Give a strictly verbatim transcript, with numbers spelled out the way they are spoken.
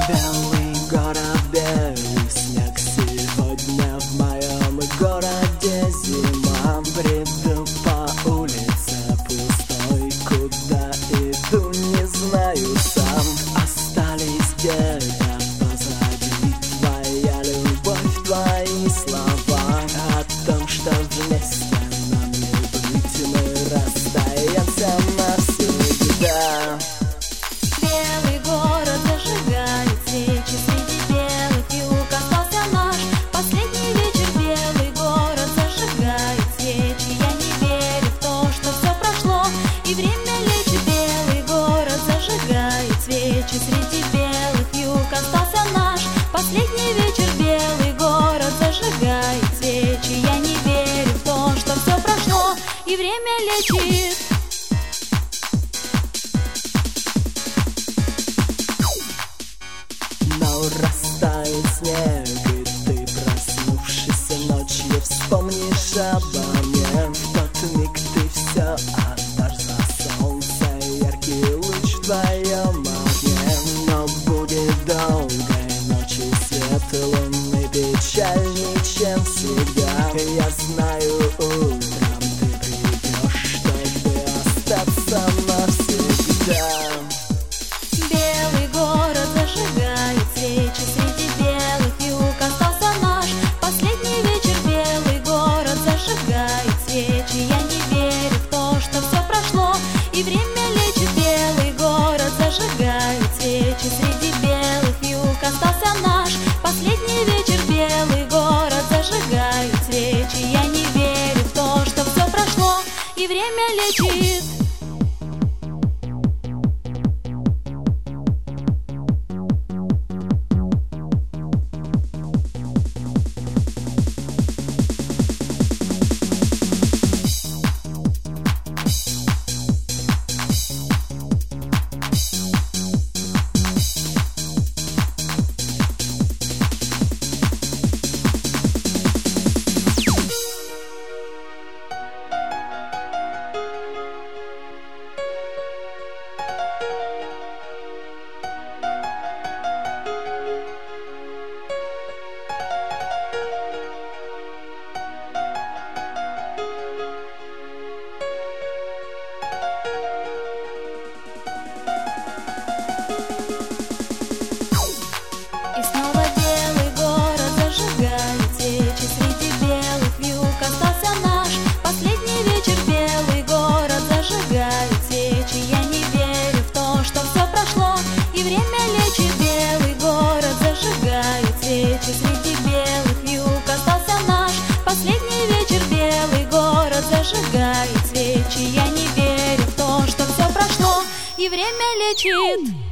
Белый город, белый снег. Сегодня в моем городе зима. Бреду по улице пустой, куда иду не знаю сам. Остались где-то позади твоя любовь, твои слова о том, что вместе нам не быть, мы расстаемся навсегда. Белый город зажигает свечи, среди белых юг остался наш последний вечер. Белый город зажигает свечи, я не верю в то, что все прошло и время лечит. Белый город зажигает свечи, среди белых юг остался наш последний вечер. Белый город зажигает свечи, я не верю в то, что все прошло и время лечит. Но растает снег, и ты, проснувшись ночью, вспомнишь обо мне. В тот миг ты все отдашь за солнце, яркий луч в твоем огне. Но будет долгой ночью свет луны печальней, чем всегда. Я знаю, утром ты придешь, чтобы остаться навсегда. Белый город зажигает свечи, среди белых юг остался наш последний вечер. Белый город зажигает свечи, я не верю в то, что все прошло и время лечит. Белый город зажигает свечи, среди белых юг остался наш последний вечер. Белый город зажигает свечи, я не верю в то, что все прошло и время лечит. И снова белый город зажигает свечи, среди белых юг остался наш последний вечер. Белый город зажигает свечи, я не верю в то, что все прошло и время лечит. Белый город зажигает свечи, среди белых юг остался наш последний вечер. Белый город зажигает свечи, я не верю в то, что все прошло и время лечит.